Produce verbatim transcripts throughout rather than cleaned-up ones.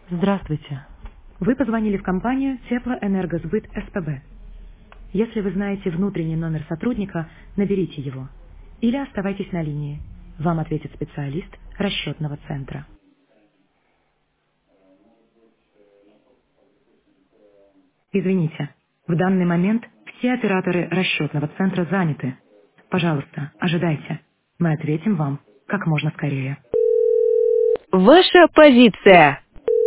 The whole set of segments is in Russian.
Здравствуйте. Вы позвонили в компанию Теплоэнергосбыт СПБ. Если вы знаете внутренний номер сотрудника, наберите его. Или оставайтесь на линии. Вам ответит специалист расчетного центра. Извините, в данный момент все операторы расчетного центра заняты. Пожалуйста, ожидайте. Мы ответим вам как можно скорее. Ваша позиция.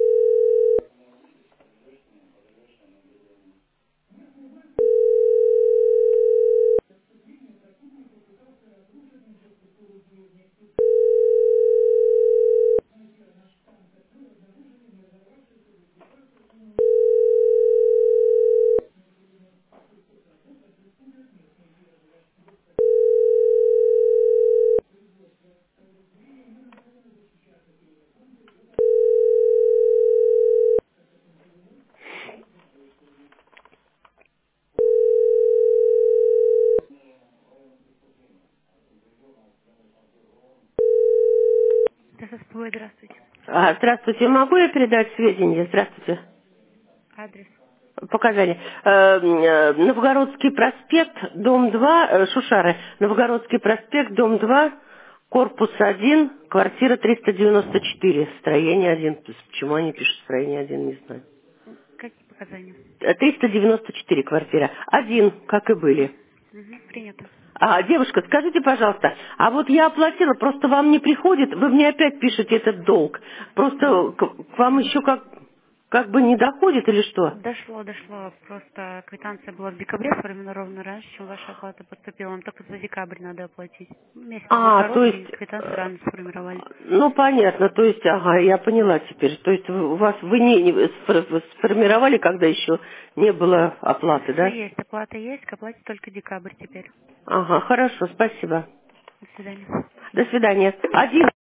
Это СПБ, здравствуйте. А, здравствуйте, могу я передать сведения? Здравствуйте. Адрес. Показания. Э, э, Новгородский проспект, дом два, э, Шушары. Новгородский проспект, дом два, корпус один, квартира триста девяносто четыре, строение один. То есть почему они пишут строение один, не знаю. Какие показания? Э, триста девяносто четыре квартира. Один, как и были. Угу, принято. А, девушка, скажите, пожалуйста, а вот я оплатила, просто вам не приходит, вы мне опять пишете этот долг. Просто к, к вам еще как, как бы не доходит или что? Дошло, дошло. Просто квитанция была в декабре сформирована раньше, чем ваша оплата поступила. Вам только за декабрь надо оплатить. Месяц был А, то короткий, есть, квитанцию э, рано сформировали. ну понятно, то есть, ага, я поняла теперь. То есть у вас вы не, не спро- сформировали, когда еще не было оплаты, Все да? есть, оплата есть, к оплате только декабрь теперь. Ага, хорошо, спасибо. До свидания. До свидания. Один.